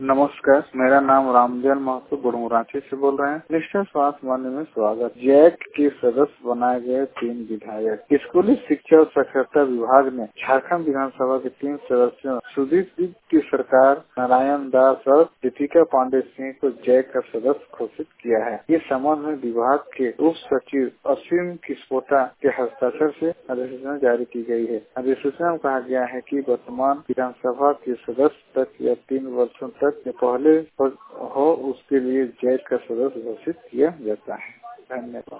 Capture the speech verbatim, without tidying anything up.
नमस्कार, मेरा नाम रामजन महतो बुढ़मुराठी से बोल रहे हैं। निष्ठा स्वास्थ्य मान्य में स्वागत। जैक के सदस्य बनाए गए तीन विधायक। स्कूली शिक्षा और साक्षरता विभाग ने झारखंड विधानसभा के तीन सदस्यों सुधीर सिंह की सरकार, नारायण दास और दीपिका पांडे सिंह को जैक का सदस्य घोषित किया है। इस संबंध में विभाग के उप सचिव असीम किस्पोटा के हस्ताक्षर से अधिसूचना जारी की गई है। अधिसूचना में कहा गया है कि वर्तमान विधानसभा के सदस्य तक या तीन वर्षों तक पहले हो उसके लिए जैक का सदस्य घोषित किया जाता है। धन्यवाद।